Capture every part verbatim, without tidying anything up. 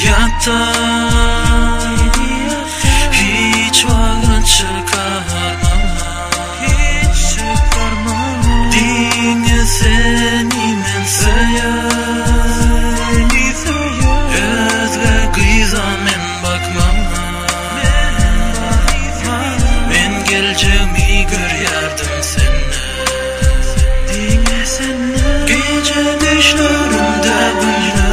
yatta hiç vakit çıkarma, hiç çıkarma. Dinle seni men sayar, gözge kıyza men bakma. Men geleceğimi gör yardım senne. Dinle senne gece düşlerimde bana.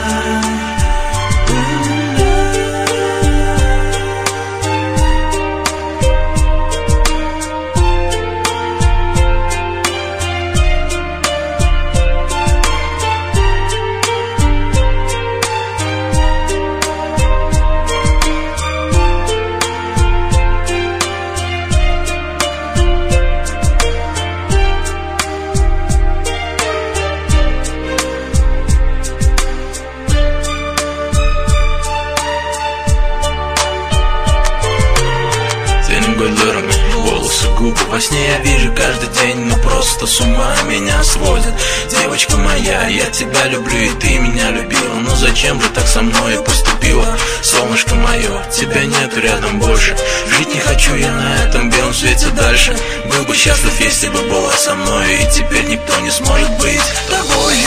Волосы, губы во сне я вижу каждый день, но просто с ума меня сводит. Девочка моя, я тебя люблю и ты меня любила, но зачем же так со мной поступила? Солнышко мое, тебя нету рядом больше, жить не хочу я на этом белом свете дальше. Был бы счастлив, если бы была со мной, и теперь никто не сможет быть тобою.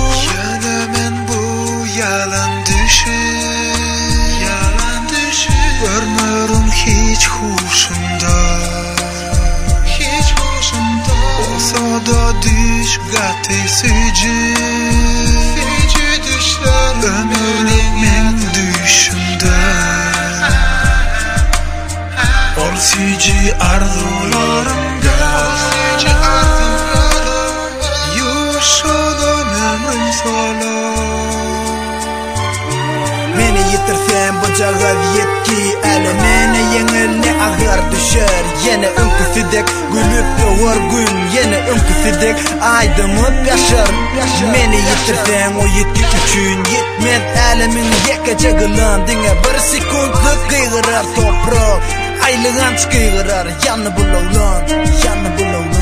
Görmürüm hiç huşumda, hiç huşumda. Olsa da düş gatesici, sici düşler ömrümün düşümde. Ol sici arzularımda, sici arzularım. Yuşadan ömrüm sola. Meni yitirsen bunca gaziyetki, ele meni yenilne ağır düşer. Yine önküsüdek gülüp doğar gün, yine önküsüdek aydınlık yaşar. Meni yitirsen o yetki üçün yetmez elimin yekece gılan. Dine bir sekundluk kıygırar toprağı, aylığın çıkıygırar yanı bulağlan, yanı bulağlan.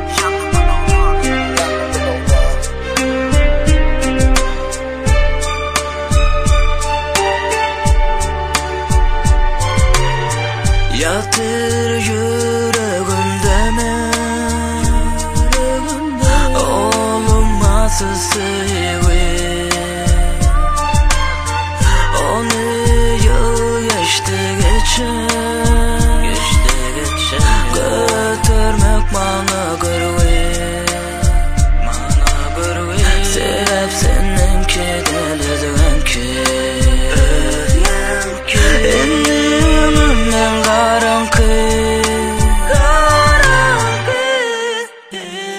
Yatır yüreğimde men, olmazsız sevgi. Onu yaşta geçen, götürmek bana görüve, sebep senin kedelerin ki. Karanlık, karanlık.